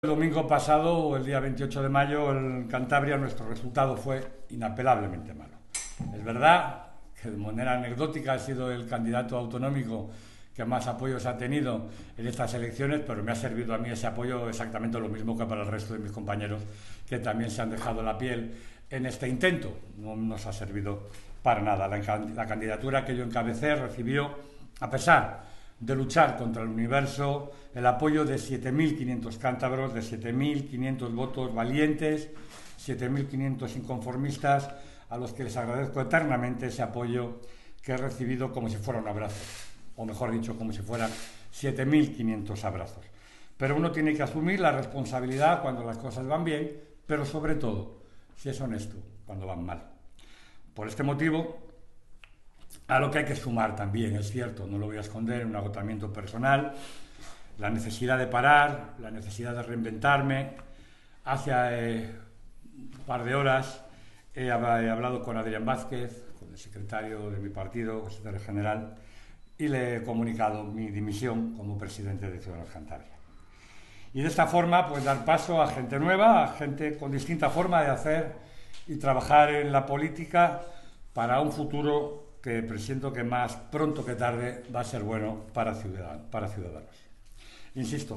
El domingo pasado, o el día 28 de mayo, en Cantabria nuestro resultado fue inapelablemente malo. Es verdad que de manera anecdótica he sido el candidato autonómico que más apoyos ha tenido en estas elecciones, pero me ha servido a mí ese apoyo exactamente lo mismo que para el resto de mis compañeros que también se han dejado la piel en este intento. No nos ha servido para nada. La candidatura que yo encabecé recibió, a pesar de luchar contra el universo, el apoyo de 7.500 cántabros, de 7.500 votos valientes, 7.500 inconformistas, a los que les agradezco eternamente ese apoyo que he recibido como si fuera un abrazo, o mejor dicho, como si fueran 7.500 abrazos. Pero uno tiene que asumir la responsabilidad cuando las cosas van bien, pero sobre todo, si es honesto, cuando van mal. Por este motivo, a lo que hay que sumar también, es cierto, no lo voy a esconder, un agotamiento personal, la necesidad de parar, la necesidad de reinventarme. Hace un par de horas he hablado con Adrián Vázquez, con el secretario de mi partido, secretario general, y le he comunicado mi dimisión como presidente de Ciudadanos Cantabria. Y de esta forma, pues dar paso a gente nueva, a gente con distinta forma de hacer y trabajar en la política para un futuro que presiento que más pronto que tarde va a ser bueno para Ciudadanos. Insisto,